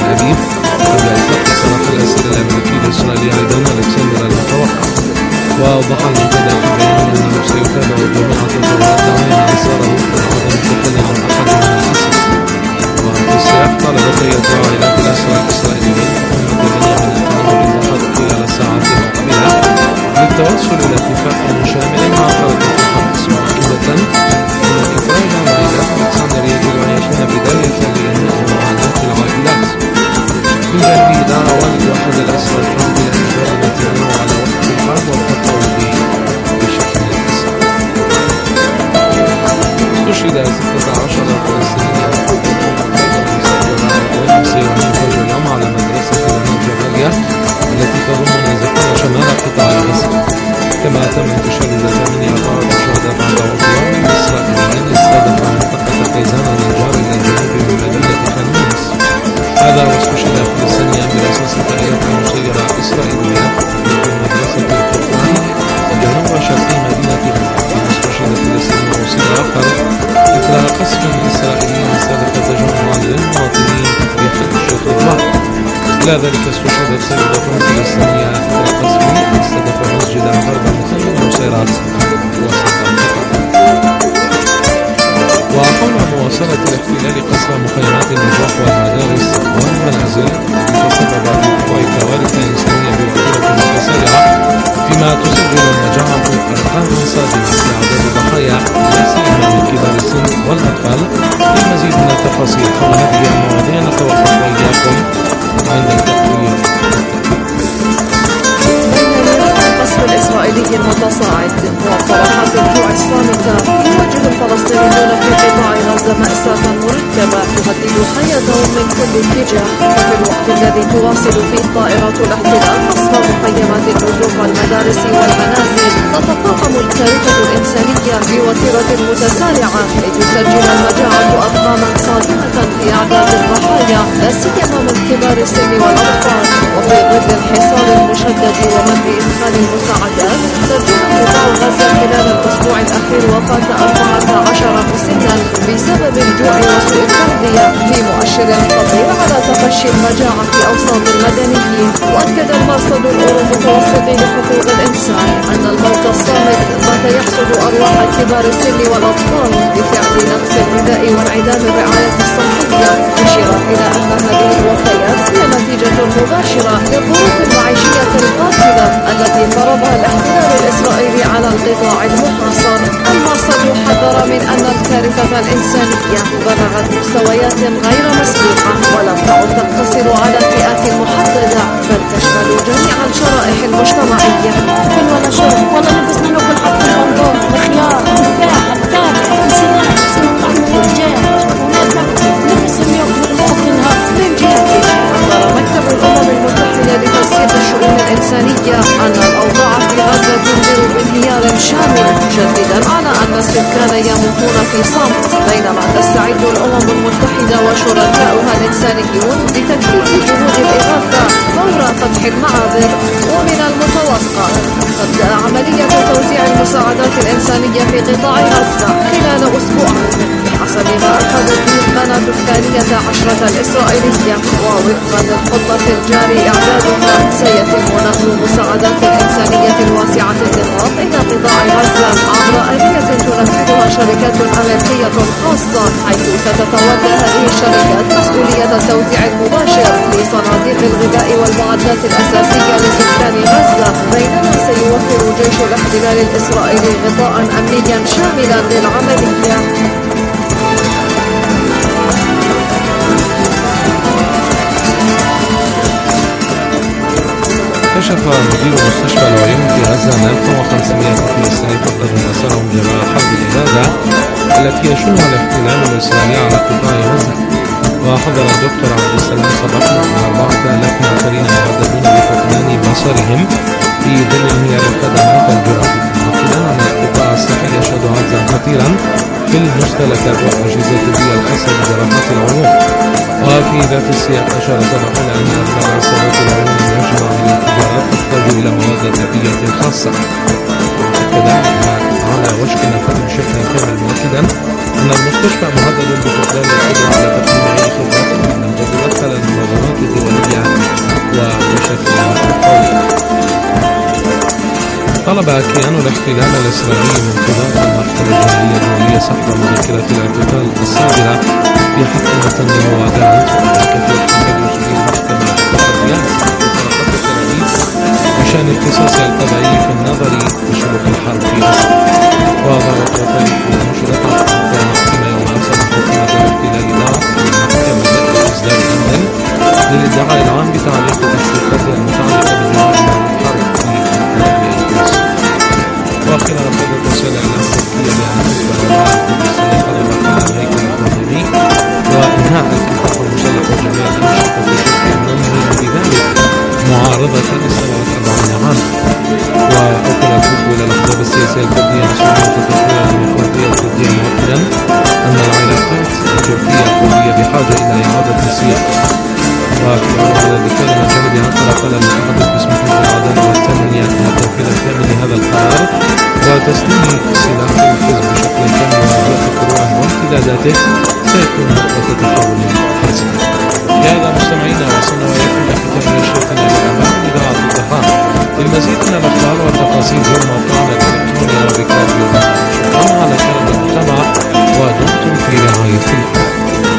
أبيب قبل إطلاق سراح الأسير الأمريكي الإسرائيلي أيضا ألكسندر المتوقع. وأوضح المنتدى في بيان أنه سيتابع جميع تطورات دعاية إصراره بعدم التخلي عن أحد من الأسر. وفي السياق قال بقية عائلات الأسرى الإسرائيليين المدنيين من التعامل بالضغط خلال الساعات المقبلة للتوصل إلى اتفاق شامل مع حركة الحماس، مؤكدة أن إخراج عائلات ألكسندر يجب أن يكون بداية لإنهاء معاناة العائلات. من جانبه دعا والد أحد الأسرى ترامب إلى إجبار نتنياهو على وقف الحرب والتطور بشكل أسرع. استشهد 16 فلسطينيا سينفذ اليوم على مدرسة بني جباليا التي تضم نازحين شمال قطاع غزة. كما تم انتشار 8 شهداء بعد عدوان إسرائيلي استهدف منطقة قيزان النجار إلى الجنوب من مدينة خان يونس. هذا واستشهد فلسطينيا برصاص طائرة مسيرة إسرائيلية في مدرسة القرآن جنوب شرقي مدينة غزة. استشهد فلسطيني وصيل آخر إثر قصف إسرائيلي استهدف تجمعا للمواطنين في خليج الشيخ البحر. إلى ذلك استشهدت سيدة فلسطينية إثر قصف استهدف مسجدا غرب مثل نصيرات وسط القطاع. وحول مواصلة الاحتلال قصف مخيمات النجاح والمدارس والمنازل تسبب بوقوع كوارث إنسانية بوتيرة متسارعة، فيما تسجل المجاعة أرقاما صادمة في أعداد الضحايا لا سيما من كبار السن والأطفال. للمزيد من التفاصيل حول هذه المواضيع نتوقف وإياكم عند التقرير. القصف الإسرائيلي المتصاعد وصراحات الجوع الصامتة يواجه الفلسطينيون في قطاع غزة مأساة مركبة تهدد حياتهم من كل اتجاه. وفي الوقت الذي تواصل فيه طائرات الاحتلال قصف مخيمات النزوح والمدارس والمنازل، تتفاقم الكارثة الإنسانية بوتيرة متسارعة لتسجل المجاعة أرقاما صادمة في أعداد الضحايا لا سيما من كبار السن والأطفال. وفي ظل الحصار المشدد ومنع إدخال المساعدات، سجل قطاع غزة خلال الأسبوع الأخير وفاة 14 مسنا بسبب الجوع وسوء التغذية، في مؤشر خطير على تفشي المجاعة في أوساط المدنيين. وأكد المرصد الأورو المتوسطي لحقوق الإنسان أن الموت الصامت بات يحصد أرواح كبار السن والأطفال بفعل نقص الغذاء وانعدام الرعاية الصحية، مشيرا إلى أن هذه الوفيات هي نتيجة مباشرة للظروف المعيشية القاتلة التي فرضها الاحتلال الإسرائيلي على القطاع المحاصر. المرصد حذر من أن الكارثة الإنسانية بلغت مستويات غير مسبوقة ولم تعد تقتصر على فئات محددة، بل تشمل جميع الشرائح المجتمعية. كل ولا شرب ولا لبسنا ناكل حتى البندور الخيار التفاح التابع السلاح سنطعم الرجال ونطلع نلبسهم ياكلوا الموطنها. من جهته حذر مكتب الأمم المتحدة لتسيير الشؤون الإنسانية أن الأوضاع في غزة تنذر بانهيار شامل، مشددا على أن السكان يموتون في صمت بينما تستعد الأمم المتحدة وشركاؤها الإنسانيون لتكثيف جهود الإغاثة فور فتح المعابر. ومن المتوقع تبدأ عملية توزيع المساعدات الإنسانية في قطاع غزة خلال أسبوع بحسب ما أكدت به القناة 12 الإسرائيلية. ووفقا للخطة الجاري إعدادها سيتم نقل المساعدات الإنسانية الواسعة النطاق إلى قطاع غزة عبر آلية تنفذها شركات أمريكية خاصة، حيث ستتولى هذه الشركات مسؤولية التوزيع المباشر لصناديق الغذاء والمعدات الأساسية لسكان غزة، بينما سيوفر جيش الاحتلال الإسرائيلي غطاء أمنيا شاملا للعملية. كشف مدير مستشفى العيون في غزة أن 1500 فلسطيني فقدوا مسارهم جراء حرب الإبادة التي يشنها الاحتلال الإسرائيلي على قطاع غزة. وحذر الدكتور عبد السلام صباح أن 4000 آخرين مهددون بفقدان بصرهم في ظل انهيار الخدمات الجغرافية، مؤكدا أن القطاع الصحي يشهد عجزا خطيرا في المستهلكات والأجهزة الطبية الخاصة بجراحات العيون. وفي ذات السياق أشار صباح إلى أن أغلب عصابات العيون المنجمة من التجارة تحتاج إلى مواد طبية خاصة. كدعمها على وشك النفاذ بشكل كامل، مؤكدا أن المستشفى مهدد بفقدان القدرة على تقديم أي خدمات لم تتدخل المنظمات الدولية ومشاكلها القوية. طلب كيان الاحتلال الإسرائيلي من قضاء المحكمة الجنائية الدولية سحب مذكرة الاعتقال الصادرة في حق نتنياهو وغانت، وذلك في وقت تدرس فيه المحكمة التحديات في تل أبيب بشأن اختصاص القضائي في النظر بشروط الحرب في غزة. وأظهرت وثائق نشرت المحكمة يوم أرسل حكومة الاحتلال إدارة المحكمة إصدار أمر للادعاء العام بتعليق تحقيقاتها المتعلقة بجرائم الحرب في وآخرها رفضت رسالة إلى تركيا بأن تتبع القدس طلبت على الهيكل القانوني وإنهاء الكفاح المسلح والجماعة المشرفة في تركيا ننهي بذلك معارضة استمرت 40 عاما. وأوكل الحزب إلى الأحزاب السياسية الكردية مسؤولية تطوير الديمقراطية الكردية، مؤكدا أن العلاقات التركية الكردية بحاجة إلى إعادة تسيير. وفي هذا بكلمة جانبها قال المتحدث باسم حزب العدالة والتنمية أن التنفيذ الكامل لهذا القرار وتسليم سلاح الحزب بشكل كامل وإغلاق فروعه وامتداداته سيكون نقطة تحول حاسمة. بهذا مستمعينا وصلنا وإليكم لختام نشرتنا للأمام إذاعة الظهران. للمزيد من الأخبار والتفاصيل زوروا موقعنا الإلكتروني عربيك راديو. شكرا على كرم المجتمع ودمتم في رعاية الله.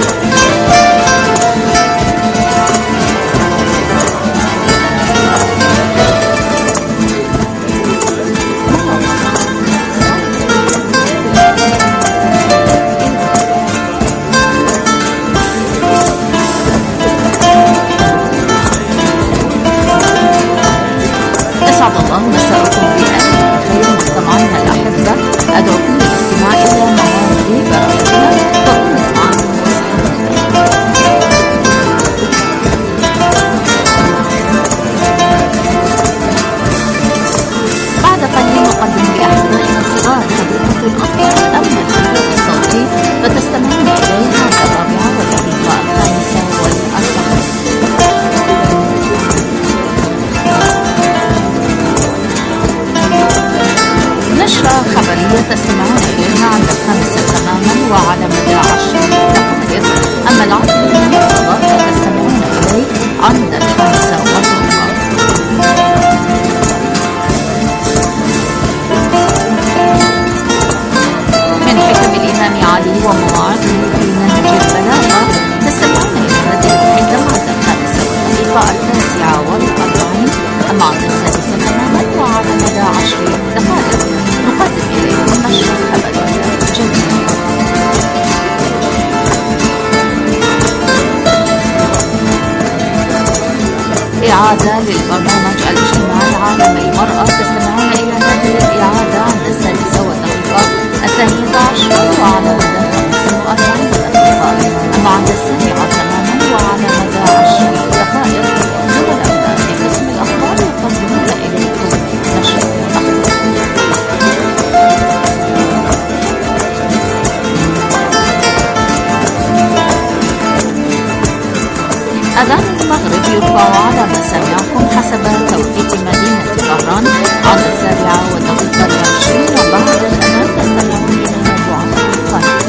إعادة للبرنامج الاجتماعي العالمي المرأة. تستمعون إلى هذه الإعادة عند 6:13 وعلى مدى 45 دقيقة، أما عند 7 تماما وعلى مدى 20 دقائق. زملائنا في قسم الأخبار يقدمون إليكم نشرة الأخبار. أذان المغرب يرفع على مسامعكم حسب توقيت مدينة طهران عند 7:20 وبعد الأذان تستمعون إلى دعاء الخارج.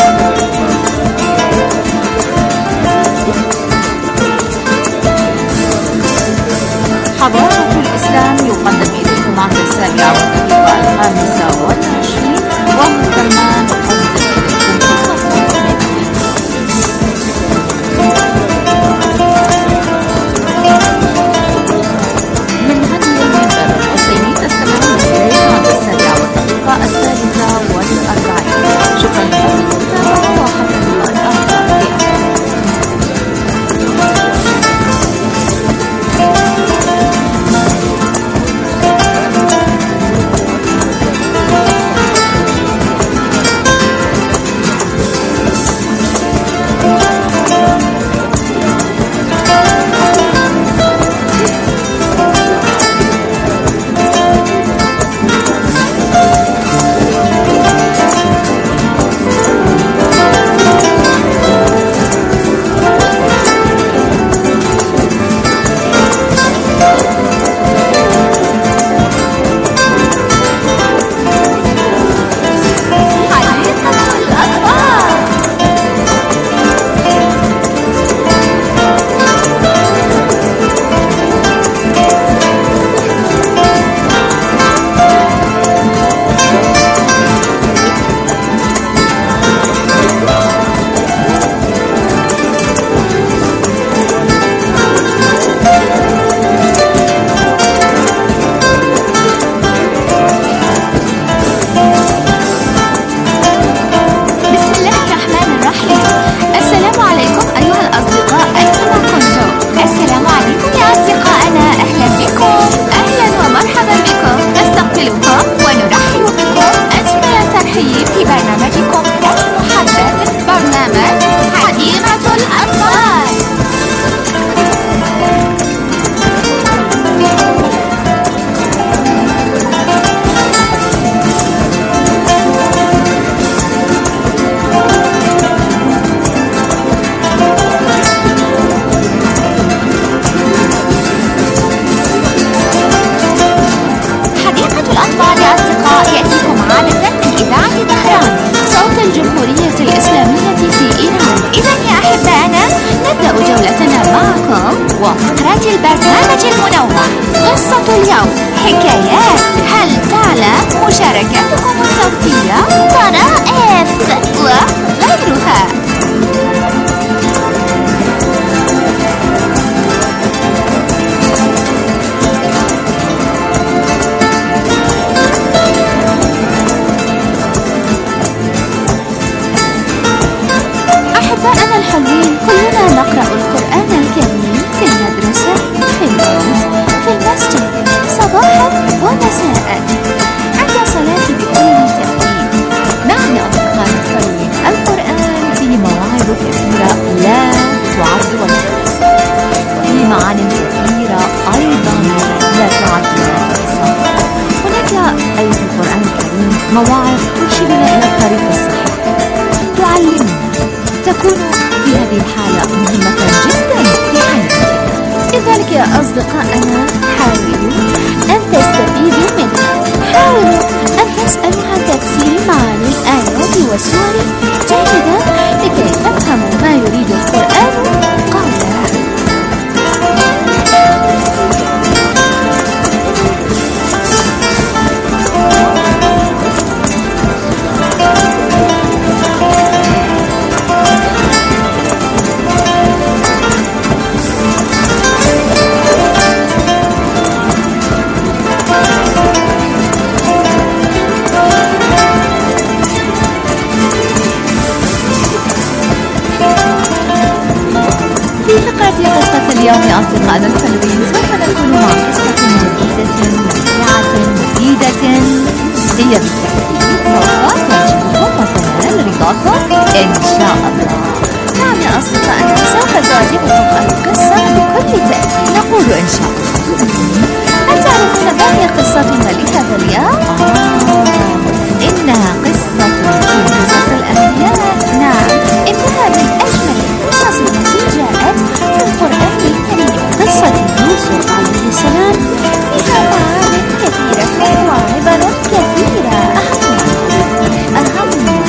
حضارة الإسلام يقدم إليكم عند 7:25 ومثل ما نقدم إليكم شكرا لكم وحتى اللقاء الآخر. وفقرة البرنامج المنوع قصة اليوم حكايات هل تعلم مشاركاتكم الصوتية طرائف وغيرها. أحبائنا الحلوين، كلنا نقرأ القرآن الكريم في المدرسة، في البيت، في المسجد، صباحا ومساء عند صلاة بكل تأكيد. نعم يا أصدقائي الحلوين، القرآن فيه مواعظ كثيرة لا تعد ولا تحصى، وفيه معان كثيرة أيضا لا تعد ولا تحصى. هناك أيها القرآن الكريم مواعظ ترشدنا إلى الطريق الصحيح، تعلمنا، تكون في هذه الحالة مهمة جدا في حياتنا. لذلك يا أصدقائنا حاولوا أن تستفيدوا منها، حاولوا أن تسألوا عن تفسير معاني الآيات والسور جيدا لكي تفهموا ما يريد القرآن قوله. في قصة اليوم يا أصدقائنا الحلوين سوف نكون مع قصة جديدة ممتعة مفيدة، هي بالتأكيد سوف تعجبكم وتنال رضاكم إن شاء الله. نعم يا أصدقائنا، سوف تعجبكم القصة بكل تأكيد، نقول إن شاء الله. هل تعرفون ما هي قصتنا لهذا اليوم؟ إنها قصة من قصص الأنبياء. نعم، إنها من أجمل القصص التي جاءت في القرآن الكريم. قصة يوسف عليه السلام فيها معاني كثيرة وعبر كثيرة. أهم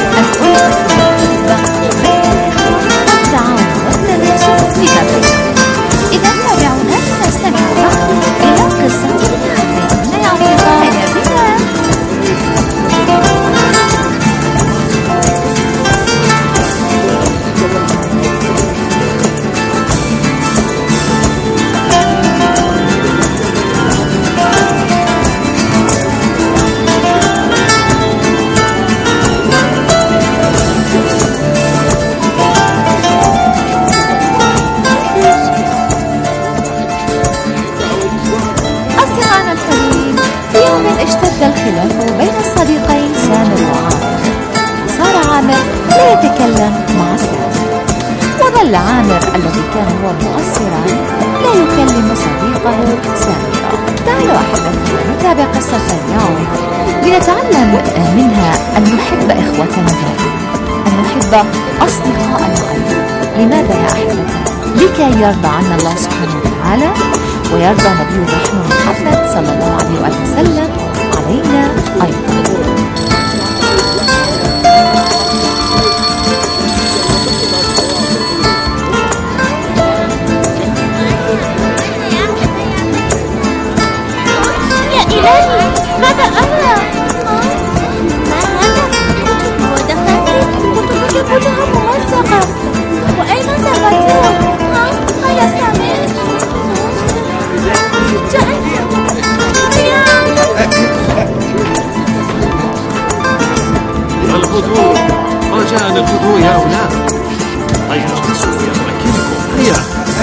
التعاون والتناسق فيما بينهم. إذا تابعونا لنستمع معكم إلى قصة اليوم. يا أصدقائي بنا اشتد الخلاف بين الصديقين سامر وعامر. صار عامر لا يتكلم مع سامر، وظل عامر الذي كان هو مؤثرا لا يكلم صديقه سامرا. تعالوا أحبتنا نتابع قصة اليوم لنتعلم منها أن نحب إخوتنا دائما، أن نحب أصدقاءنا أيضا. لماذا يا أحبتنا؟ لكي يرضى عنا الله سبحانه وتعالى ويرضى نبي الرحمة محمد صلى الله عليه وسلم علينا أيضا. يا إلهي، ماذا أرى؟ ما هذا؟ كتب ودفاتر، كتبك كلها ممزقة. وأين دفاترها؟ هيا سامر، الغدو، رجاء الغدو يا أولاد. هيا سوف أمكنكم، هيا.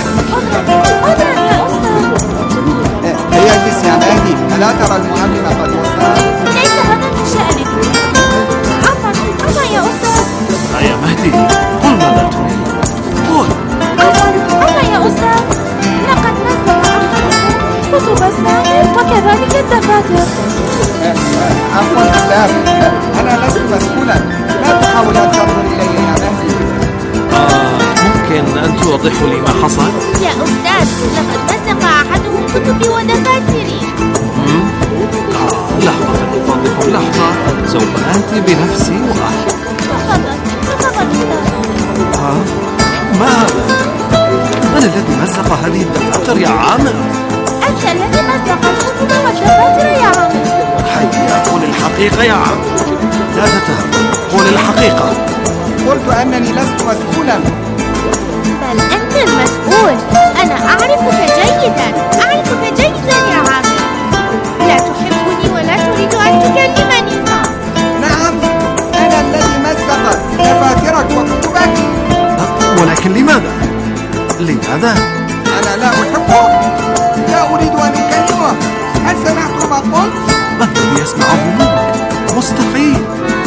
هيا اجلس يا مهدي، ألا ترى المعلم قد وصل؟ ليس هذا من شأنك. عفوا يا أستاذ. هيا مهدي، قل ماذا تريد؟ قل. عفوا يا أستاذ، لقد نزل كتب سامر وكذلك الدفاتر. عفوا أستاذ، أنا لست مسؤولا، لا تحاول أن تنظر إلي يا مهدي. ممكن أن توضحوا لي ما حصل؟ يا أستاذ، لقد مزق أحدهم كتبي ودفاتري. لحظة من فضلكم، لحظة، سوف آتي بنفسي وأحكم. تفضل أستاذ. ما هذا؟ الذي مزق هذه الدفاتر يا عامر؟ أنت الذي مزق الكتب والدفاتر يا عامر. هيا قل الحقيقة يا عامر، لا تتهم، قل الحقيقة. قلت أنني لست مسؤولا. بل أنت المسؤول، أنا أعرفك جيدا يا عامر. لا تحبني ولا تريد أن تكلمني. نعم، أنا الذي مزق دفاترك وكتبك. ولكن لماذا؟ أنا لا أحبه، لا أريد أن أكلمه. هل سمعت ما قلت؟ ما الذي يسمعه منك؟ مستحيل.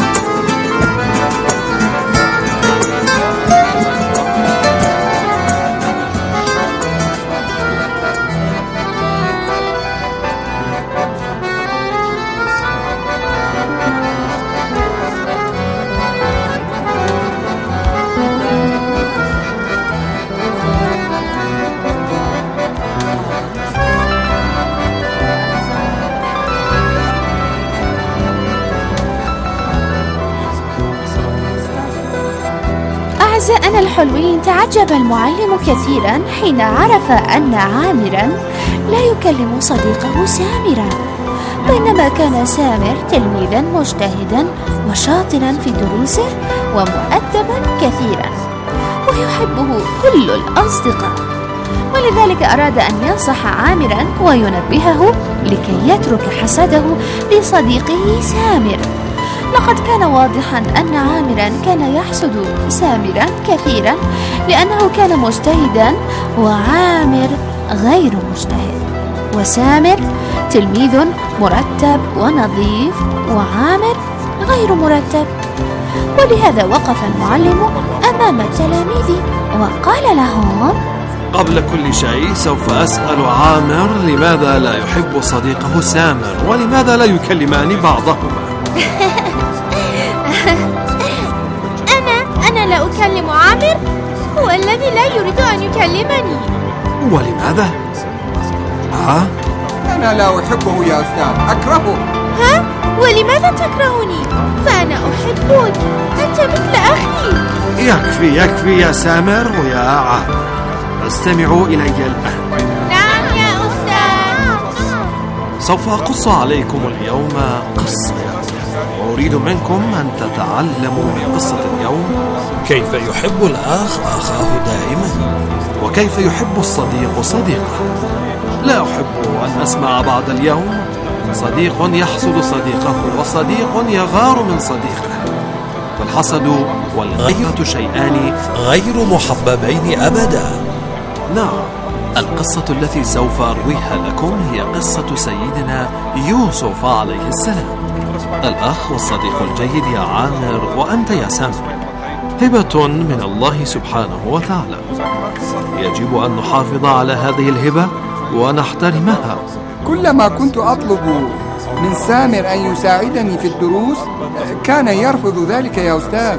أعزائنا الحلوين، تعجب المعلم كثيرا حين عرف أن عامرا لا يكلم صديقه سامرا، بينما كان سامر تلميذا مجتهدا وشاطرا في دروسه ومؤدبا كثيرا ويحبه كل الأصدقاء. ولذلك أراد أن ينصح عامرا وينبهه لكي يترك حسده لصديقه سامر. لقد كان واضحا أن عامرا كان يحسد سامرا كثيرا لأنه كان مجتهدا وعامر غير مجتهد، وسامر تلميذ مرتب ونظيف وعامر غير مرتب. ولهذا وقف المعلم أمام التلاميذ وقال لهم: قبل كل شيء سوف أسأل عامر لماذا لا يحب صديقه سامر ولماذا لا يكلمان بعضهما. أنا لا أكلم عامر، هو الذي لا يريد أن يكلمني. ولماذا؟ أنا لا أحبه يا أستاذ، أكرهه. ولماذا تكرهني؟ فأنا أحبك، أنت مثل أخي. يكفي يا سامر ويا عامر، استمعوا إلي الآن. نعم يا أستاذ. سوف أقص عليكم اليوم قصة، وأريد منكم أن تتعلموا من قصة اليوم كيف يحب الأخ أخاه دائما، وكيف يحب الصديق صديقه. لا أحب أن أسمع بعد اليوم صديق يحسد صديقه وصديق يغار من صديقه، فالحسد والغيرة شيئان غير محببين أبدا. نعم، القصة التي سوف أرويها لكم هي قصة سيدنا يوسف عليه السلام، الأخ والصديق الجيد يا عامر وأنت يا سامر، هبة من الله سبحانه وتعالى. يجب أن نحافظ على هذه الهبة ونحترمها. كلما كنت أطلب من سامر أن يساعدني في الدروس كان يرفض ذلك يا أستاذ.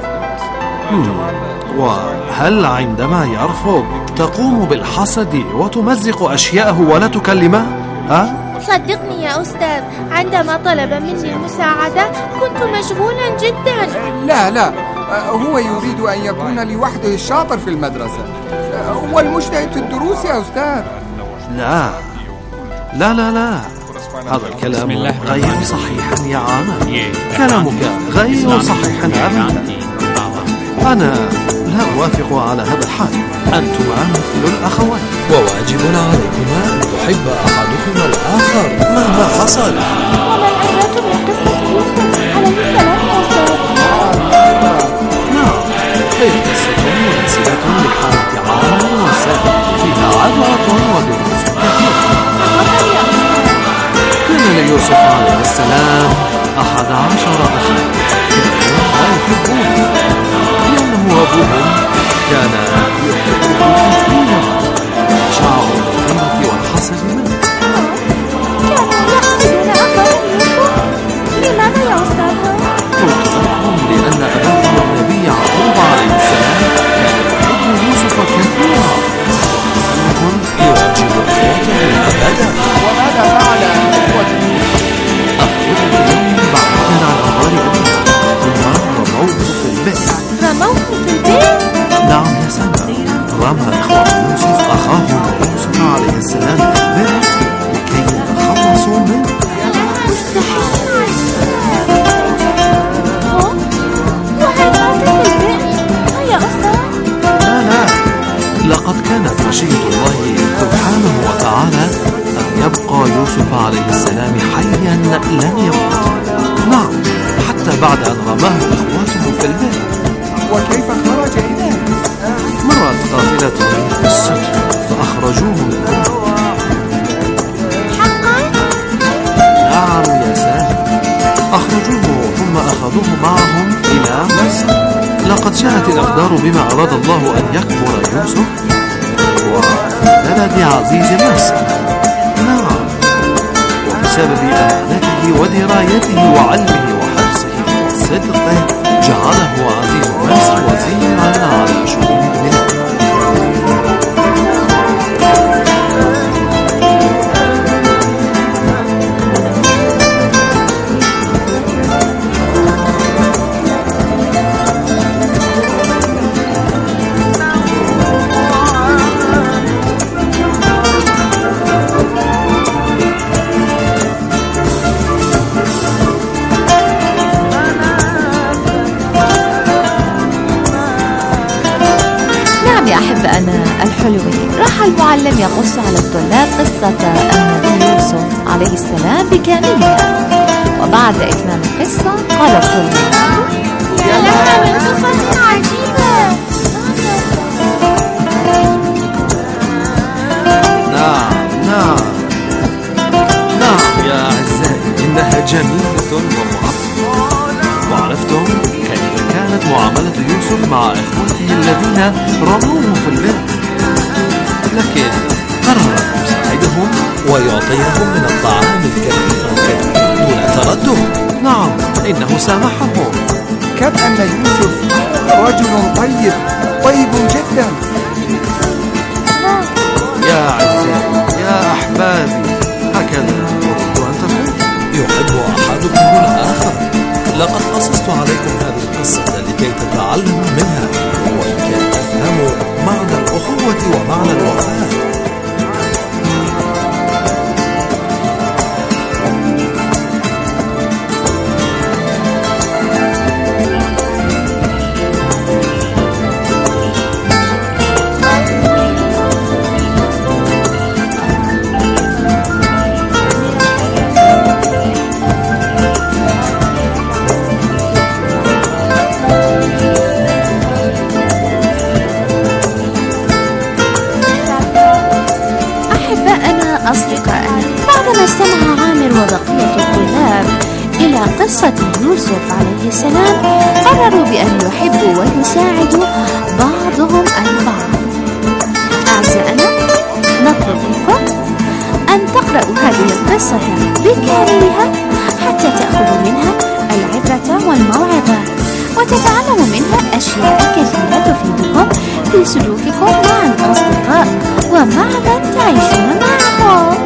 وهل عندما يرفض تقوم بالحسد وتمزق أشياءه ولا تكلمه؟ صدقني يا أستاذ، عندما طلب مني المساعدة كنت مشغولا جدا. لا، هو يريد أن يكون لوحده الشاطر في المدرسة والمجتهد في الدروس يا أستاذ. لا، هذا الكلام غير صحيح يا عامر، كلامك غير صحيح أبدا. أنا لا أوافق على هذا الحال، أنتما مثل الأخوين، وواجب عليكما أن يحب أحدكما الآخر مهما حصل. وما العبرة من قصة يوسف عليه السلام يا أستاذ؟ نعم، هي قصة مناسبة لحالة عامر وسامر، فيها عبرة ودروس كثيرة. كان ليوسف عليه السلام 11 أخا، كانوا لا يحبونه لأنه أبوهم كان يحبه كثيرا، شعروا بالغيرة والحسد منه. كانوا يحسدون أخا يوسف، لماذا يا أستاذ؟ قلت لهم لأن أباه النبي يعقوب عليه السلام كان يحب يوسف كثيرا، لم يكن يواجب إخوته أبدا. وماذا فعل إخوة يوسف؟ أخبرت يوم بعدين عن أخبار أبيه، ثم رموه في البئر. رموه في البيت؟ نعم يا سامر، رمى السلام في البر لكي يتخلصوا منه. لا، لقد كانت مشيئة الله سبحانه وتعالى أن يبقى يوسف عليه السلام حيا لن يموت. نعم، حتى بعد أن رماه إخوته في البر. وكيف خرج إذن؟ مرت قافلة بالستر فأخرجوه منه. حقا؟ نعم يا سامي، أخرجوه ثم أخذوه معهم إلى مصر. لقد شاءت الأقدار بما أراد الله أن يكبر يوسف وفي بلد عزيز مصر. نعم، وبسبب أمانته ودرايته وعلمه وحرصه وصدقه جعله عزيز مصر وزيرا على شؤون البلاد. يا أحبائنا الحلوين، راح المعلم يقص على الطلاب قصة النبي يوسف عليه السلام بكاملها. وبعد إتمام القصة قال الطلاب: يا لها من قصة عجيبة. نعم يا أعزائي، إنها جميلة ومعطرة. وعرفتم كيف كانت معاملة يوسف مع إخوته الذين رموه في البر، لكن قرر أن يساعدهم ويعطيهم من الطعام الكثير دون تردد. نعم، إنه سامحهم. كأن يوسف رجل طيب جدا. يا أعزائي يا أحبابي، هكذا أريد أن تكون. يحب أحدكم الآخر. لقد قصصت عليكم هذه القصة لكي تتعلموا منها ولكي تفهموا معنى الأخوة ومعنى الوفاء. أصدقائنا، بعدما استمع عامر وبقية الطلاب إلى قصة يوسف عليه السلام، قرروا بأن يحبوا ويساعدوا بعضهم البعض. أعزائنا، نطلب منكم أن تقرأوا هذه القصة بكاملها حتى تأخذوا منها العبرة والموعظة، وتتعلموا منها أشياء كثيرة تفيدكم في سلوككم مع الأصدقاء ومع من تعيشون معهم.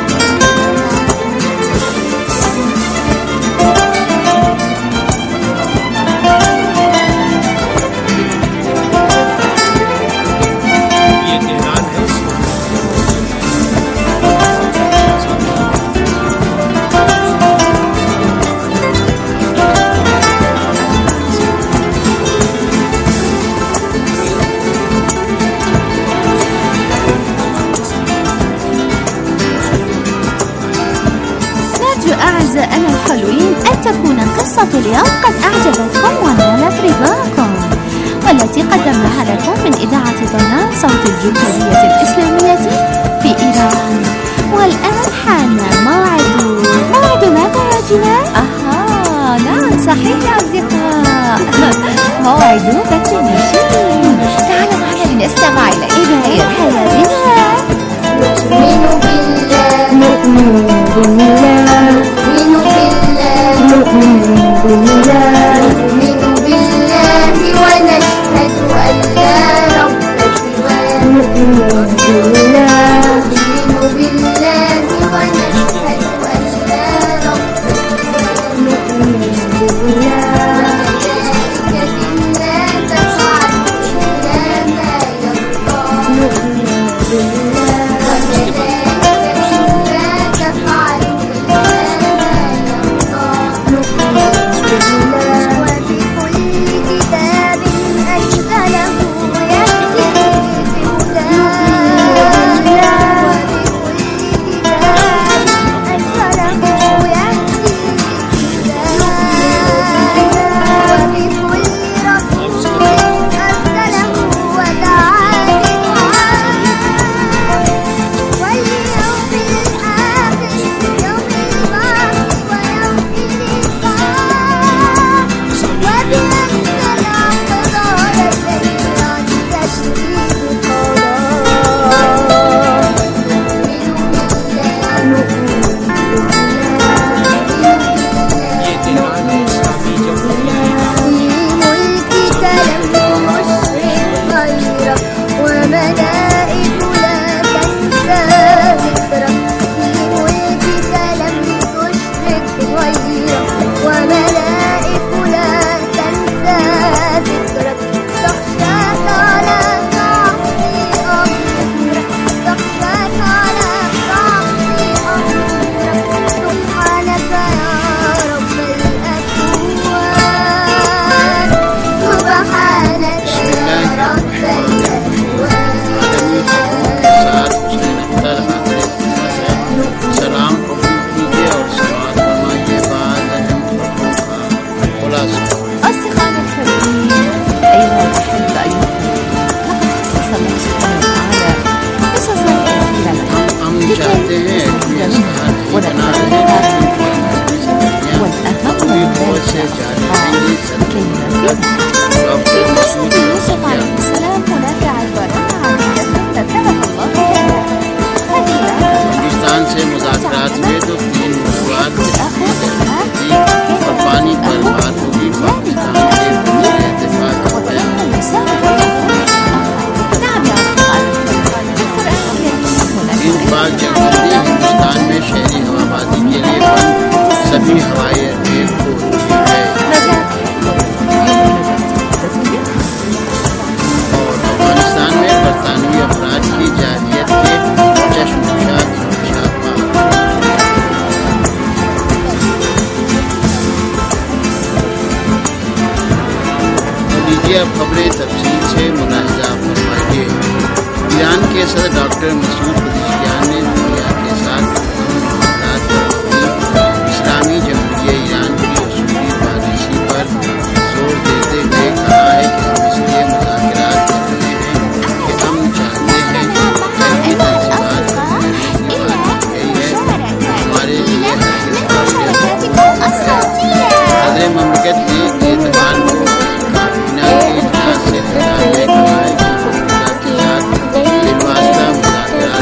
أعزائنا الحلوين، أن تكون قصة اليوم قد أعجبتكم ونالت رضاكم، والتي قدمناها لكم من إذاعة ضنان صوت الجمهورية الإسلامية في إيران. والآن حان موعد ماذا يا جمال؟ نعم صحيح يا أصدقاء، موعد بث النشيد. تعالوا معنا لنستمع إلى إذاعة الحياة بها. نؤمن بالله ونشهد أن لا رب سواه. نؤمن بالله ونشهد أن لا رب سواه. نؤمن بالله وملائكة لا پاک جنگ بندی ہندوستان میں شہری ہوا بازی کے لیے بند سبھی ہوائی اڈے کھول دیے گئے اور افغانستان میں برطانوی افراد کی جارحیت کے چشموشاہ انکشاف پا لیجیے اب خبریں تفصیل سے ملاحظہ فرمائیے۔ ایران کے صدر ڈاکٹر مسعود پزشکیان نے دنیا کے ساتھ معاملات پر اسلامی جمہوریہ ایران کی اصولی پالیسی پر زور دیتے ہوئے کہا ہے کہ ہم اس لیے مذاکرات کر رہے ہیں کہ ہم چاہتے ہیں جنگی تنصیبات پر کی بات کی گئی ہے ہمارے لیے صدر مملکت نے اعتبار کو کابینہ کے اجلاس سے ہٹانے کہا ہے کہ مذاکرات بالواسطہ مذاکرات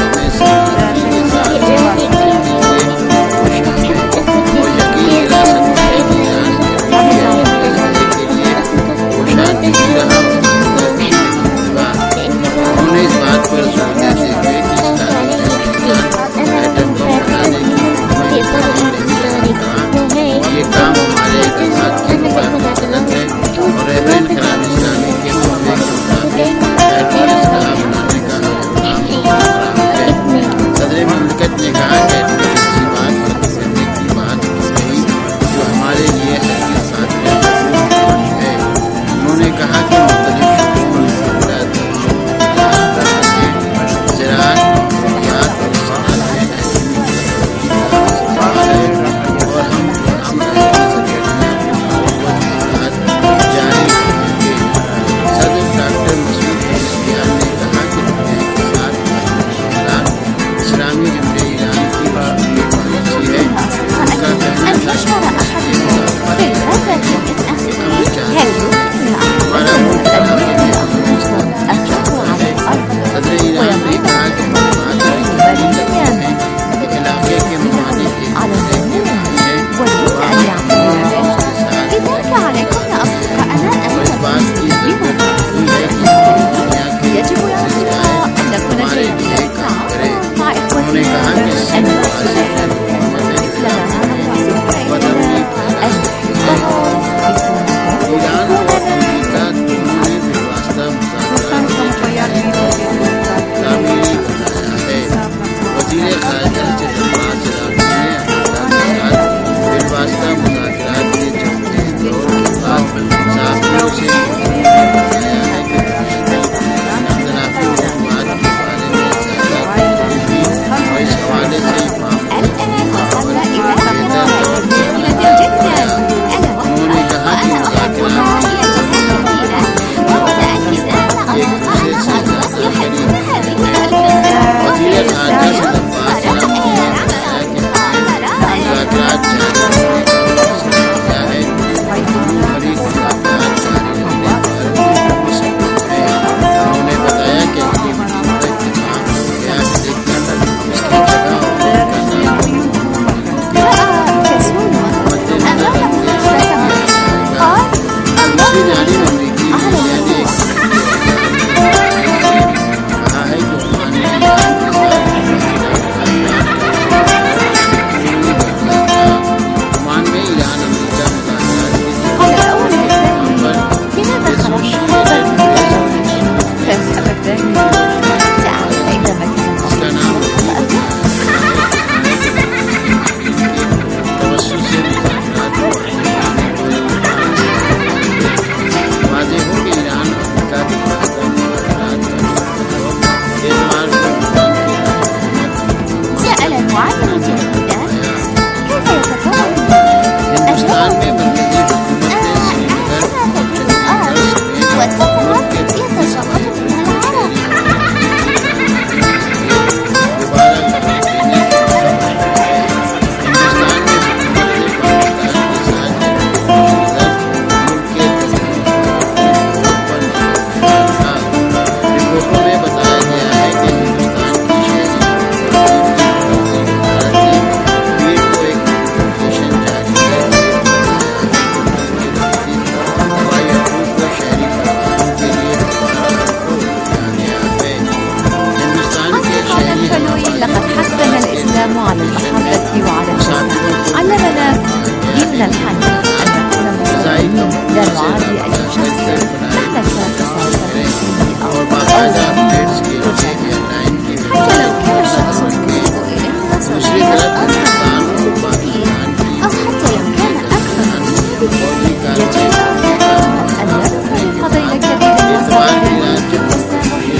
दूसरी तरफ हिंदुस्तान और पाकिस्तान की أو حتى لو كان أكثر फौजी يجب कार्रवाई أن يدخل القضية الكبيرة एतवार की रात जब ये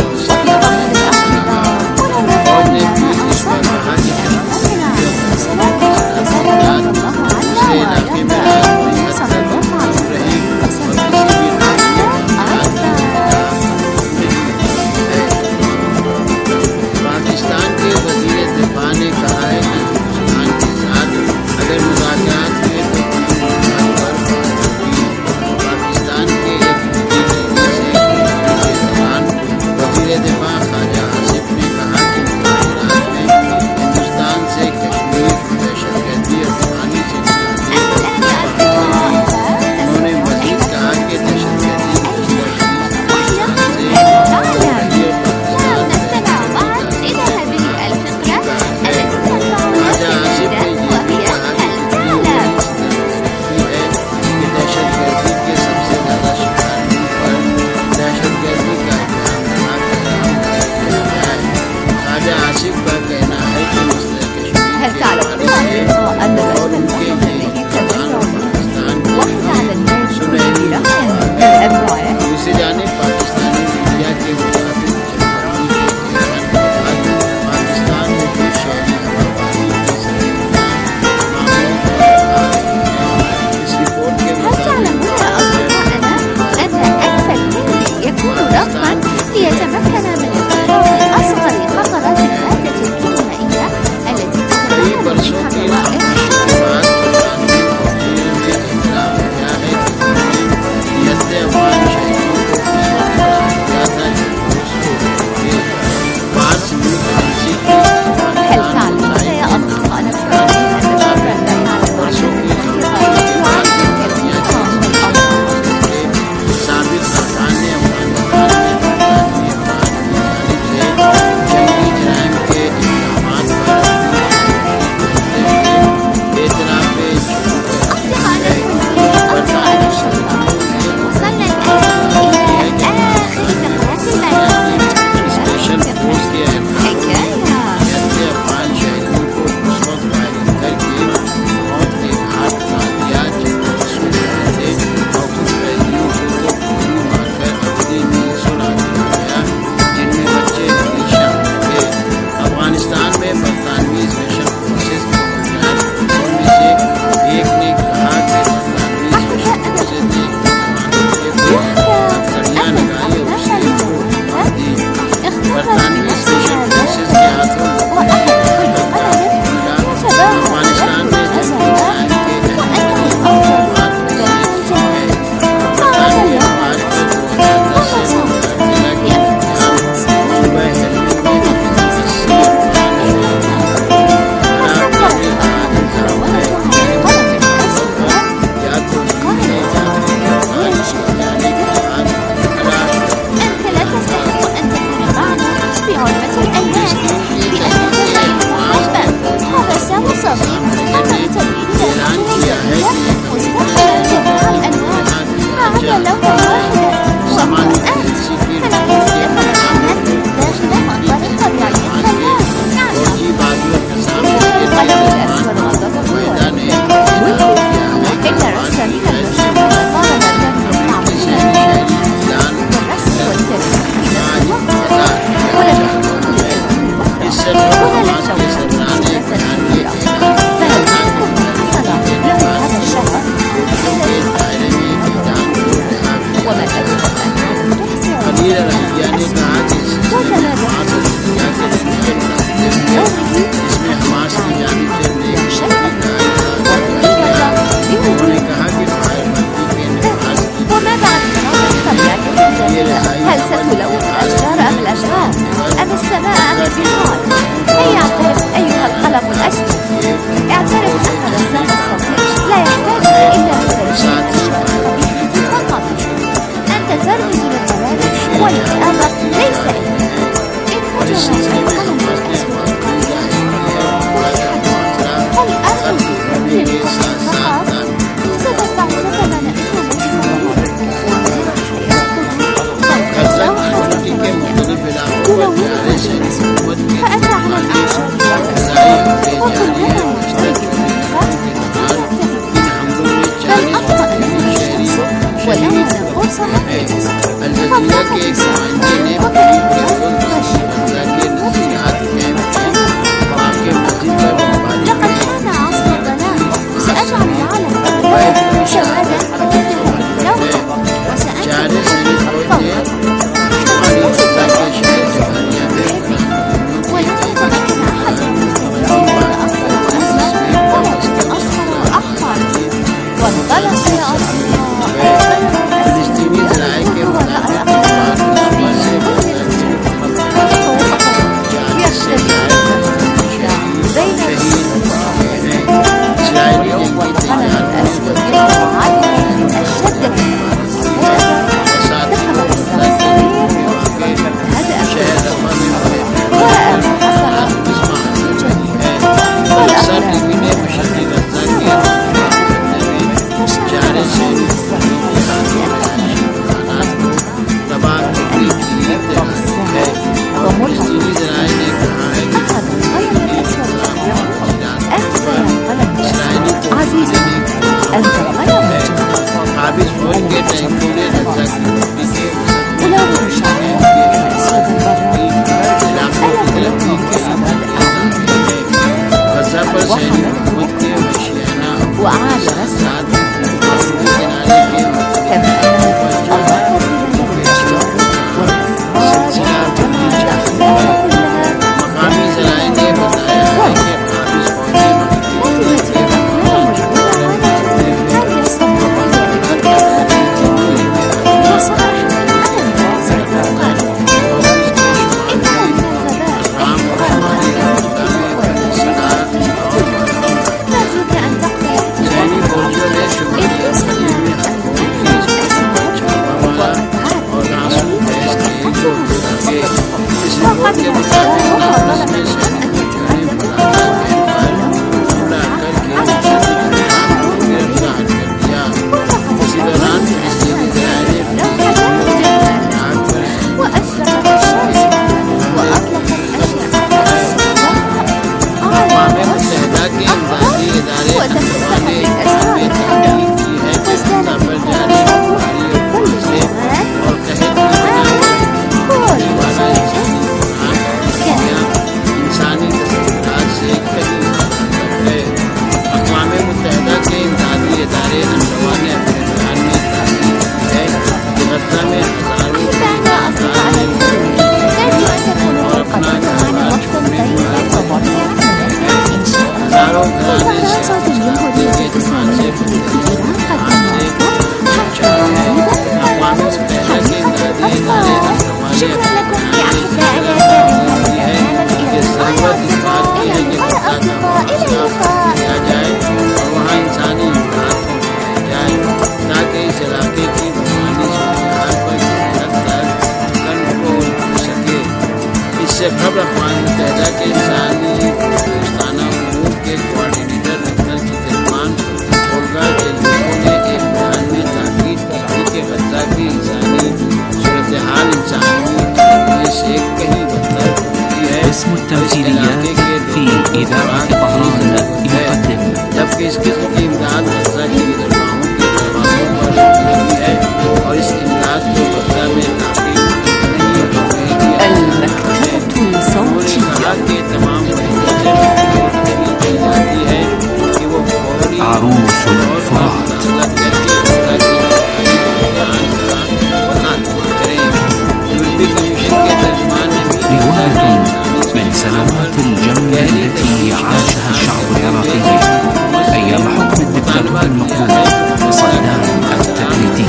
फौज ने भी इस पर कहा कि दूसरे इलाके में पाकिस्तान के वजीर दिफा ने कहा है कि हिंदुस्तान के साथ अगर मुज़ाकरात हुए तो पाकिस्तान के एक निजी टीवी से दौरान वजीर दिफा ख्वाजा आसिफ ने कहा कि मुज़ाकरात में हिंदुस्तान से कश्मीर दहशतगर्दी और पानी से उन्होंने मजीद कहा कि दहशतगर्दी هل تعلمون أن رسم المحرم به تبين واحدة على الموت كبيرة من الأبواب दूसरी जानिब पाकिस्तानी मीडिया के मुताबिक पाकिस्तान में भी शहरी हवाबाजी इस रिपोर्ट के هل تعلمون أصدقائنا أن أنف الكلب يكون ضخما ليتمكن من التقاط أصغر قطرات المادة الكيميائية التي कई تتكون वर्षों منها की الروائح के बाद प्रधानमंत्री ने इकरार किया है कि नियत अफगान शहीदों को उस वक्त करार दिया था जब रूस को 5 मिनट की هل تعلمون يا أصدقائنا الكرام أن شر الليل على वर्षों की साबित खान ने अफगानिस्तान में बरतानवी अफगान की जानिब से जंगी जराइम के इल्जामात पर स्पेशल फोर्स के अफगान शहरियों को उस वक्त फायरिंग करके मौत के घाट उतार दिया जब मसूद रहे थे और कुछ कैदियों को तो गोली मारकर अपनी नींद सुला दिया गया जिनमें बच्चे भी शामिल थे। अफगानिस्तान में बरतानवी स्पेशल फोर्सेज के बजाय उनमें से एक ने कहा कि बरतानवी स्पेशल फोर्सेज ने हथकड़ियां लगाई और उसे मार दी। बरतानवी स्पेशल फोर्सेज के हाथों अफगानिस्तान में जंगी जराइम के बरतानवी अफवाज पर 2010 से 2013 के दरमियान सुबह हेलमेट में وحمله وأعاد رسمه كما أنه أضاف إلى الأشجار والأزواج والأخلاق اسم التمثيليات في إذاعة طهران يقدم जबकि इस किस्म की इमदाद गज़ा की गुज़रगाहों के दरवाज़ों पर लगी है और इस इमदाद को गज़ा में नाफिज नहीं المكتبة الصوتية के तमाम मरीजों से दी जाती है कि वो फौरी عروس الفرات رواية من سنوات الجنگ التي عاشها الشعب العراقي أيام حكم الدكتاتور المقبول صدام التكليتي.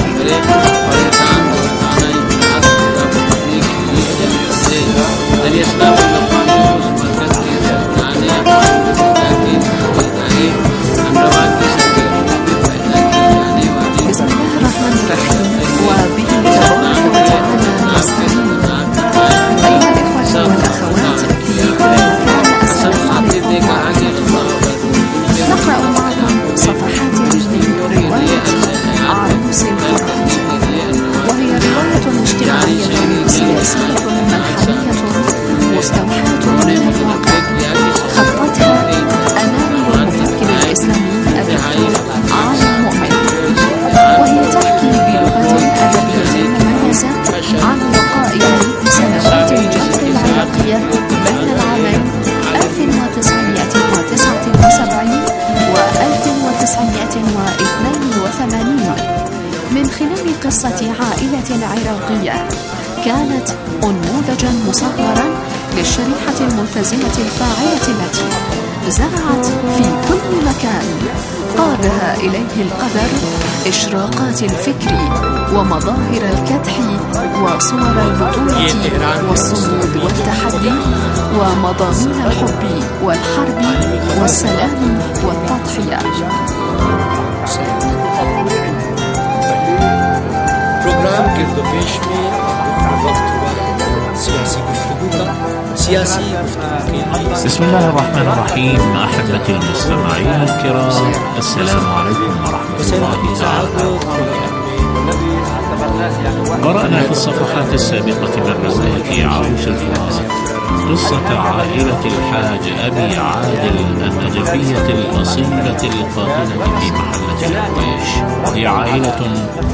بسم الله الرحمن الرحيم وبه تبارك وتعالى نستعين. أيها الإخوة والأخوات في كل مكان السلام عليكم نقرأ معكم صفحات من رواية عروس الفرات، وهي رواية اجتماعية سياسية ملحمية مستوحاة من الواقع، خطتها أمامي المفكر الإسلامي الدكتور علي مؤمن، وهي تحكي بلغة أدبية مميزة عن وقائع سنوات الجنگ العراقية بين العامين 1979 و 1982 من خلال قصة عائلة عراقية كانت أنموذجا مصغرا للشريحة الملتزمة الفاعلة التي زرعت في كل مكان قادها إليه القدر إشراقات الفكر ومظاهر الكدح وصور البطولة والصمود والتحدي ومضامين الحب والحرب والسلام والتضحية. प्रोग्राम गिरदोपेश में वक्त हुआ सियासी गुफ्तगू का सियासी गुफ्तगू के लिए بسم الله الرحمن الرحيم. أحبتي المستمعين الكرام، السلام عليكم ورحمة الله تعالى وبركاته. قرأنا في الصفحات السابقة من رواية عروس الفرات قصة عائلة الحاج أبي عادل النجفية الأصيلة القاطنة في محلة الحويش، وهي عائلة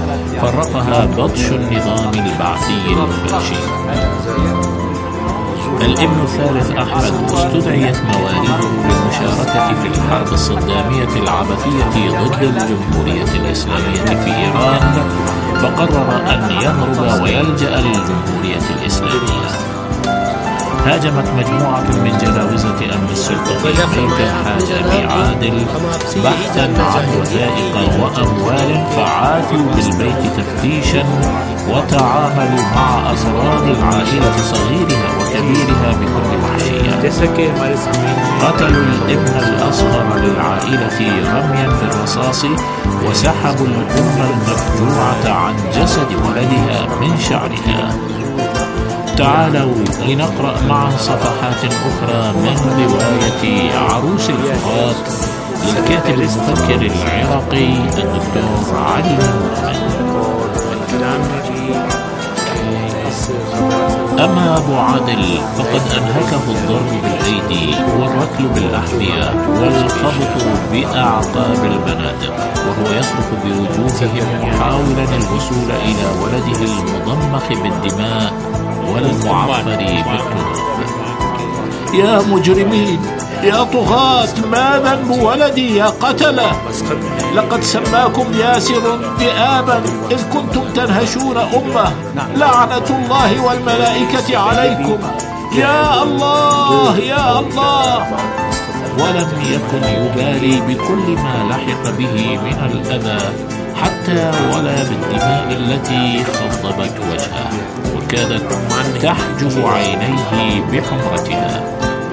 فرقها بطش النظام البعثي الحبشي. الابن الثالث أحمد استدعيت مواليده للمشاركة في الحرب الصدامية العبثية ضد الجمهورية الإسلامية في إيران، فقرر أن يهرب ويلجأ للجمهورية الإسلامية. هاجمت مجموعة من جلاوزة أمن السلطة في بيت حاج أبي عادل بحثا عن وثائق وأموال، فعاثوا بالبيت تفتيشا وتعاملوا مع أفراد العائلة صغيرها وكبيرها بكل وحشية. قتلوا الابن الأصغر للعائلة رميا بالرصاص، وسحبوا الأم المفجوعة عن جسد ولدها من شعرها. تعالوا لنقرأ معا صفحات أخرى من رواية عروس الفرات للكاتب المفكر العراقي الدكتور علي المؤمن. أما أبو عادل فقد أنهكه الضرب بالأيدي والركل بالأحذية والخبط بأعقاب البنادق وهو يصرخ بوجوههم محاولا الوصول إلى ولده المضمخ بالدماء والمعفر بالتراب. يا مجرمين، يا طغاة، ما ذنب ولدي يا قتلة؟ لقد سماكم ياسر ذئابا إذ كنتم تنهشون أمه، لعنة الله والملائكة عليكم، يا الله يا الله. ولم يكن يبالي بكل ما لحق به من الأذى حتى ولا بالدماء التي خضبت وجهه وكادت تحجب عينيه بحمرتها.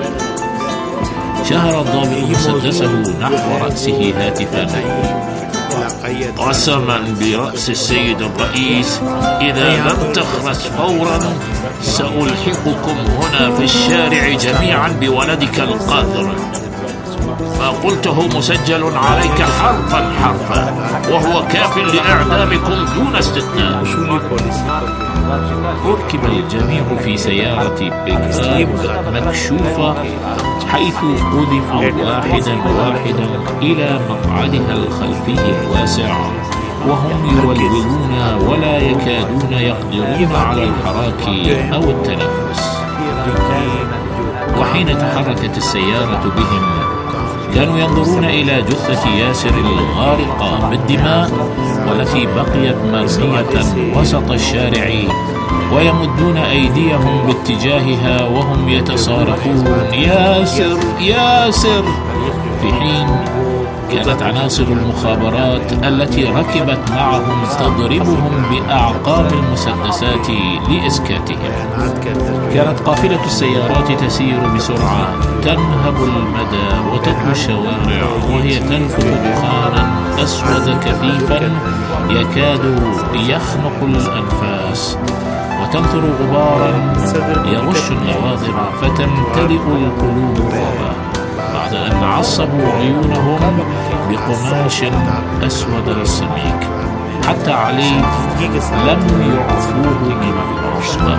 شهر الضابط مسدسه نحو رأسه هاتفا: قسما برأس السيد الرئيس، إذا لم تخرس فورا سألحقكم هنا في الشارع جميعا بولدك القاذر. ما قلته مسجل عليك حرفا حرفا، وهو كاف لإعدامكم دون استثناء. ركب الجميع في سيارة بيك مكشوفة، حيث قذفوا واحدا واحدا إلى مقعدها الخلفي الواسع، وهم يولولون ولا يكادون يقدرون على الحراك أو التنفس. وحين تحركت السيارة بهم كانوا ينظرون إلى جثة ياسر الغارقة بالدماء والتي بقيت مرمية وسط الشارع، ويمدون أيديهم باتجاهها وهم يتصارخون: ياسر ياسر. في حين كانت عناصر المخابرات التي ركبت معهم تضربهم بأعقاب المسدسات لإسكاتهم. كانت قافلة السيارات تسير بسرعة تنهب المدى وتتوي الشوارع، وهي تنفخ دخانا أسود كثيفا يكاد يخنق الأنفاس، وتنثر غبارا يغش النواظر فتمتلئ القلوب رعبا، بعد أن عصبوا عيونهم بقماش أسود سميك حتى علي لم يعرفوه من العصبة.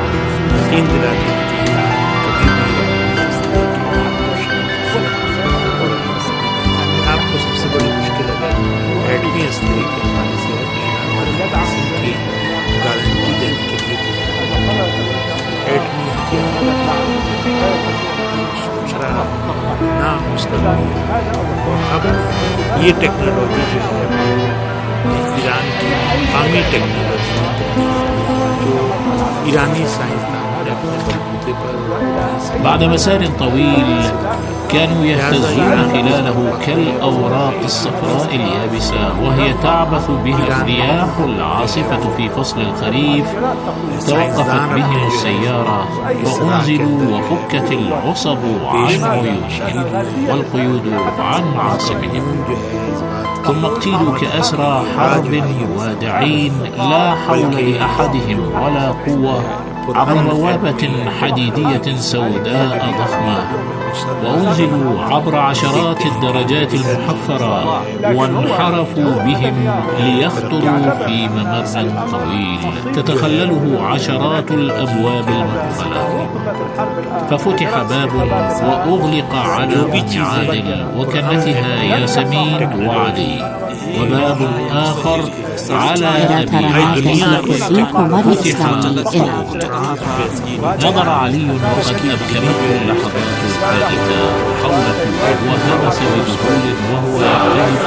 अब ये टेक्नोलॉजी जो है ईरान की आर्मी टेक्नोलॉजी जो ईरानी साइंसदान अपने बलबूते पर। بعد مسار طويل كانوا يهتزون خلاله كالأوراق الصفراء اليابسة وهي تعبث بها الرياح العاصفة في فصل الخريف. توقفت بهم السيارة وأنزلوا وفكت العصب عن عيونهم والقيود عن عاصفهم، ثم اقتيلوا كأسرى حرب وادعين لا حول لأحدهم ولا قوة عبر بوابة حديدية سوداء ضخمة، وأنزلوا عبر عشرات الدرجات المحفرة وانحرفوا بهم ليخطروا في ممر طويل تتخلله عشرات الأبواب المقفلة. ففتح باب وأغلق على أم عادل وكنتها ياسمين وعلي، وباب آخر على أبي عادل فتح وأغلق. نظر علي وقد أبكمته اللحظات الفائتة حوله وهمس بدخول وهو يختلف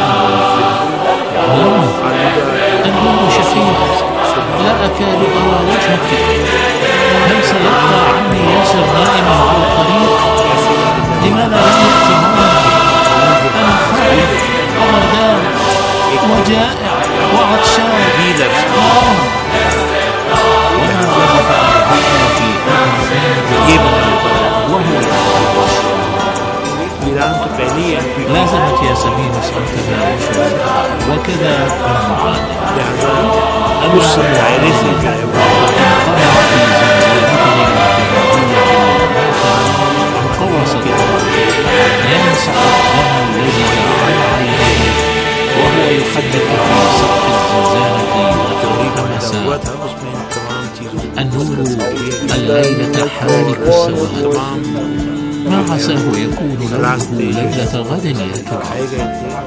النور شفيق، لا أكاد أرى وجهك. هل سيبقى عني ياسر نائما على الطريق؟ لماذا لم يأتي معنا؟ أنا خائف وغدار وجائع وعطشان. وما وقف أربعنا في لازمت ياسمين صمتها وشوقها وكذا المعاناة. أما انقوصت ينسح الدم الذي يعلى عليه وهو يحدث في سقف الزنزانة وطريق المساء. النور الليلة حارق السواد، ما عساه يكون لونه ليلة غد يا ترى.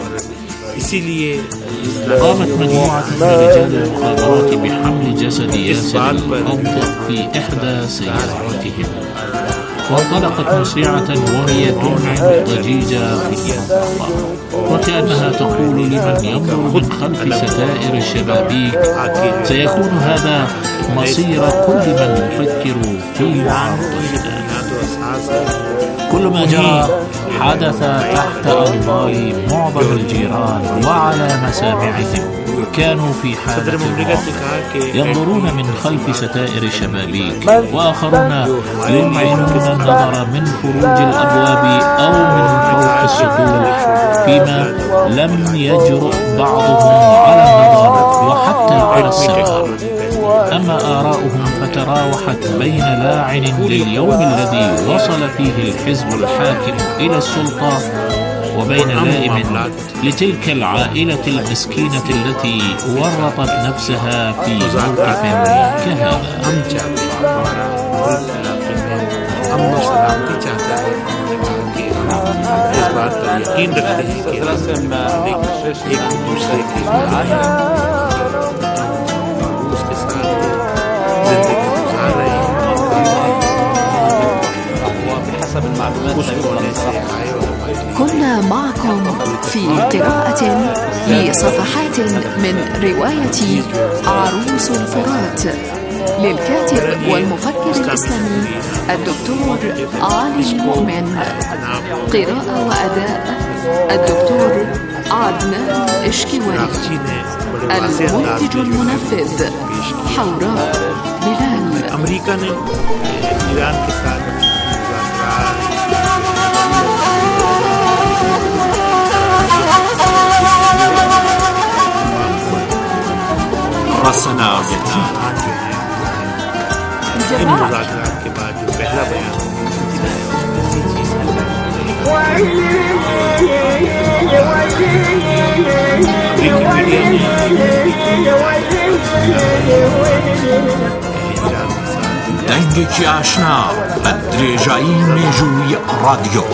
قامت مجموعة من رجال المخابرات بحمل جسد ياسر الأرض في إحدى سياراتهم، وانطلقت مسرعة وهي تنعم الضجيج في المنطقة، وكأنها تقول لمن ينظر من خلف ستائر الشبابيك سيكون هذا مصير كل من يفكر في معارضتنا. كل ما جرى حدث تحت أنظار معظم الجيران وعلى مسامعهم. كانوا في حالة ينظرون من خلف ستائر الشبابيك، وآخرون يمعنون النظر من فروج الأبواب أو من فوق السطوح، فيما لم يجرؤ بعضهم على النظر وحتى على السماع. أما آراؤهم فتراوحت بين لاعن لليوم الذي وصل فيه الحزب الحاكم إلى السلطة وبين لائم لتلك العائلة المسكينة التي ورطت نفسها في موقف كهذا. كنا معكم في قراءة لصفحات من رواية عروس الفرات للكاتب والمفكر الإسلامي الدكتور علي المؤمن. قراءة وأداء الدكتور عدنان إشكواري. المنتج المنفذ حوراء بلال. अमेरिका ने ईरान के साथ رسنا इन मुज़ाकरात के बाद जो पहला बयान دنگێکی ئاشنا بە درێژایی مێژووی ڕادیۆ.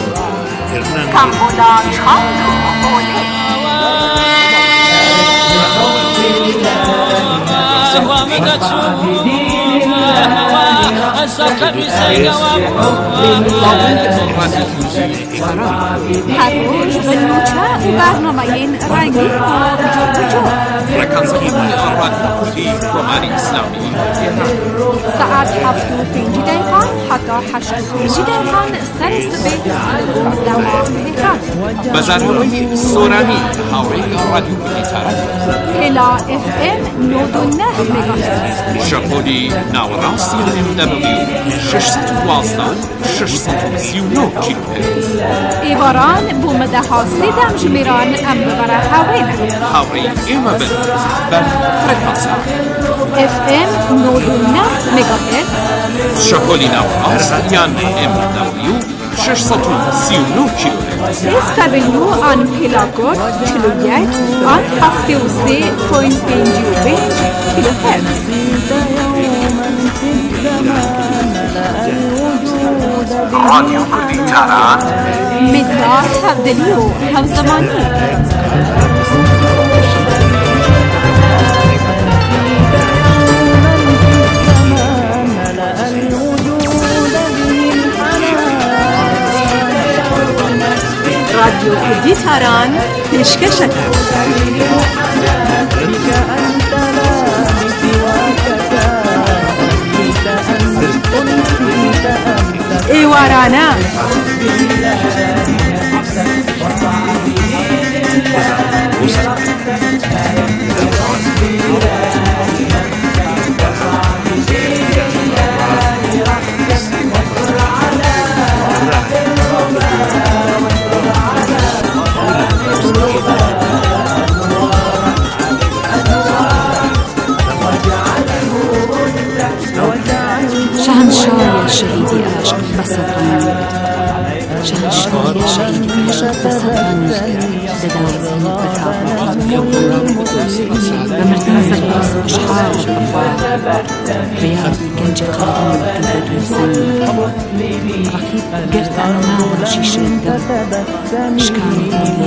هر روز بلوچه و برنامه‌ین رنگی و بجور ڕێکانزەکانی ڕادیۆ کۆماری ئیسلامی ساعت 7:05 حتی 8:05 سر سبت بەزارەوەی سۆرانی هاوڕێی ڕادیۆ کوردستان إلى FM 99 ميغاهرتز ژەپۆنی ناوەڕاستی MW 612 کیلوهرتز ئێواران بۆ مەدەها سێدەم ژمێران ئەم بەڕە هاوڕێنە هاوڕێی ئێمە بن بە فرێکانسە FM 99 ميغاهرتز ژەپۆنی ناوەڕاست یان MW 639 کیلوهرتز SW آن پلاگۆر 41 آن 73.55 کیلوهرتز رادیۆ کوردی تاران مدار هەفدەلی و هەوزەمانی راديو كردی تاران پێشکەشەکە. ئێوارانە شهنشاه شهيدي عشق بسطران شهنشاه شهيدي عشق بسطران لدازين بمرتازك بس أشحار الطفاء رياض جنج قادم تنبدو سن رقيب قرت أنا نار شيشة شكاري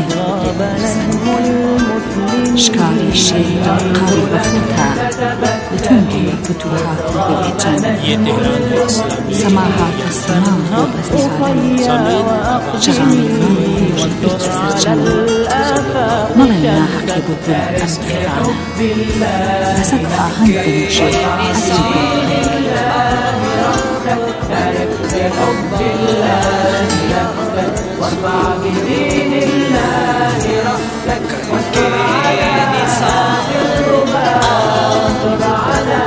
شكاري شيء قاري بفوتها لتنجي فتوحات بالإجان سماحات السماء وبسحار شغامي فانوش بيتسرجان ملنا حقيب الظلم أنفقانا فسدها هنبن شيء واصبع بدين الله ربك وكيني صاحب الربا على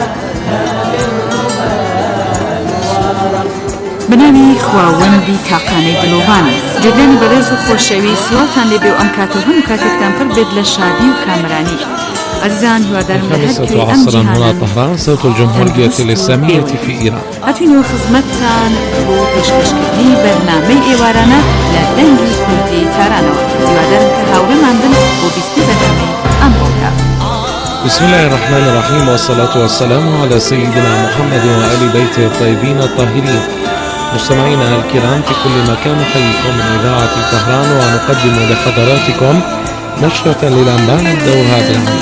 بنامی خواوەندی تاقانەی دلۆڤان جێگانی بەڕێز و خۆشەوی سڵاتان لێبێ و ئەم کاتە هەموو کاتێکتان پڕ بێت لە شادی و کامرانی عزیزان هیوادارم لە هەر کەی ئەم جیهانە طهران صوت الجمهورية الإسلامية في إيران هاتوینەوە خزمەتتان بۆ پێشکەشکردنی بەرنامەی ئێوارانە لە دەنگی کوردی تارانەوە هیوادارم کە هاوڕێمان بن بۆ بیستی بەرنامەی ئەم ڕۆکە. بسم الله الرحمن الرحيم والصلاة والسلام على سيدنا محمد وآل بيته الطيبين الطاهرين. مستمعينا الكرام في كل مكان نحييكم من إذاعة طهران ونقدم لحضراتكم نشرة للأنباء نبدأها بالعام.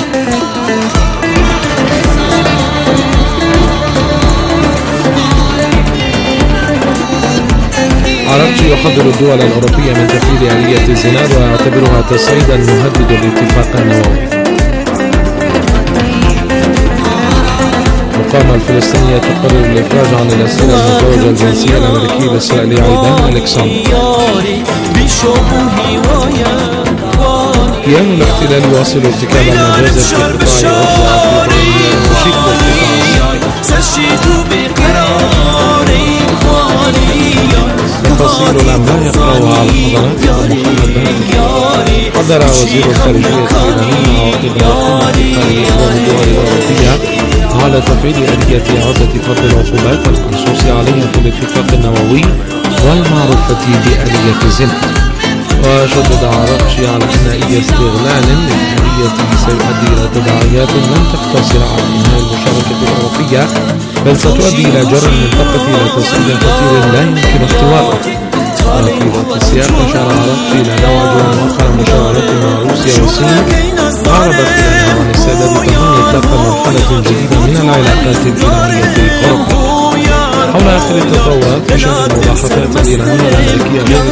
عربجي يحذر الدول الأوروبية من تفعيل آلية الزنا ويعتبرها تصعيدا مهدد لاتفاق النووي. المقاومة الفلسطينية تقرر الإفراج عن الأسيرة المزدوجة الجنسية الأمريكي الإسرائيلي عيدان ألكسندر. كيان الاحتلال يواصل ارتكاب المجازر في قطاع غزة في مشيك تفاصيل الأنباء يقرأها على حضراتكم محمد باهر. حذر وزير الخارجية الإيراني عقب قمة الدول الأوروبية على تفعيل آلية إعادة فرض العقوبات المنصوص عليها في الاتفاق النووي والمعروفة بآلية الزنا. وشدد عرقشي على أن أي استغلال للآلية سيؤدي إلى تداعيات لن تقتصر على إنهاء المشاركة الأوروبية بل ستؤدي إلى جر المنطقة إلى تصعيد خطير لا يمكن اختواءه. وفي ذات السياق أشار عرقشي إلى نوع مؤخر مشاورات مع روسيا والصين أعربت بأنها عن استعداد تضمن إطلاق مرحلة جديدة من العلاقات الإيرانية الأوروبية. حول آخر التطورات تشهد الملاحظات الإيرانية الأمريكية